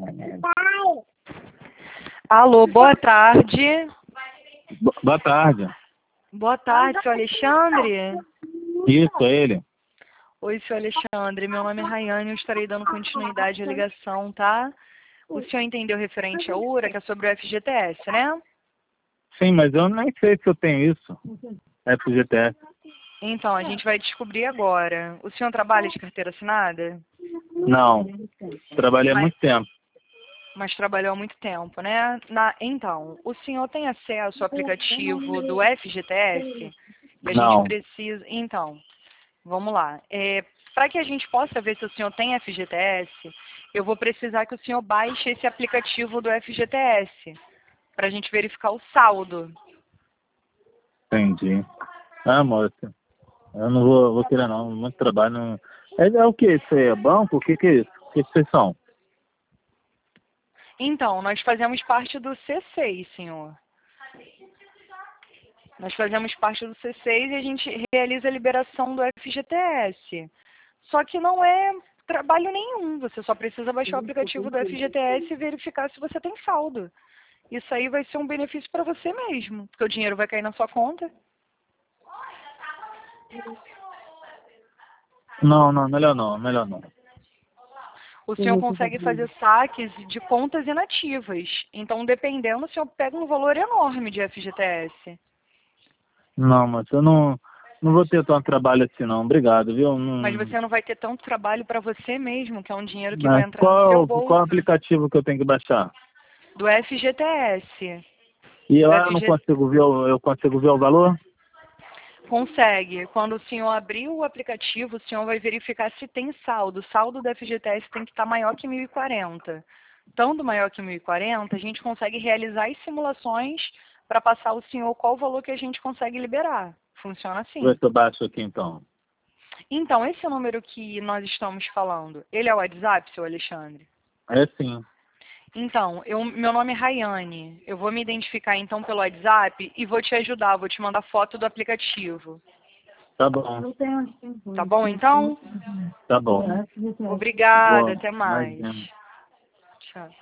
Alô, boa tarde. Boa tarde. Boa tarde, seu Alexandre. Isso, é ele. Oi, seu Alexandre. Meu nome é Rayane, eu estarei dando continuidade à ligação, tá? O senhor entendeu referente à URA, que é sobre o FGTS, né? Sim, mas eu nem sei se eu tenho isso. FGTS. Então, a gente vai descobrir agora. O senhor trabalha de carteira assinada? Não. Trabalhei há muito tempo. Mas trabalhou há muito tempo, né? Então, o senhor tem acesso ao aplicativo do FGTS? Que a gente Não. precisa... Então, vamos lá. Para que a gente possa ver se o senhor tem FGTS, eu vou precisar que o senhor baixe esse aplicativo do FGTS, para a gente verificar o saldo. Entendi. Ah, moça. Eu não vou querer não. Muito trabalho. Não... É o que? Isso aí é banco? O que é isso? O que vocês são? Então, nós fazemos parte do C6, senhor. Nós fazemos parte do C6 e a gente realiza a liberação do FGTS. Só que não é trabalho nenhum. Você só precisa baixar o aplicativo do FGTS e verificar se você tem saldo. Isso aí vai ser um benefício para você mesmo, porque o dinheiro vai cair na sua conta. Não, melhor não, melhor não. O senhor consegue fazer saques de contas inativas. Então, dependendo, o senhor pega um valor enorme de FGTS. Não, mas eu não vou ter tanto trabalho assim não. Obrigado, viu? Mas Não... você não vai ter tanto trabalho para você mesmo, que é um dinheiro que vai Mas entrar no seu qual bolso. aplicativo que eu tenho que baixar? Do FGTS. E Do lá eu não FG... consigo ver eu consigo ver o valor? Consegue. Quando o senhor abrir o aplicativo, o senhor vai verificar se tem saldo. O saldo do FGTS tem que estar maior que 1.040. Estando maior que 1.040, a gente consegue realizar as simulações para passar ao senhor qual o valor que a gente consegue liberar. Funciona Vê assim. se eu baixo aqui então. Então, esse número que nós estamos falando, ele é o WhatsApp, seu Alexandre? É sim. Então, meu nome é Rayane. Eu vou me identificar então pelo WhatsApp e vou te ajudar, vou te mandar foto do aplicativo. Tá bom. Tá bom, então? Tá bom. Obrigada, Boa. até mais. Imagina. Tchau.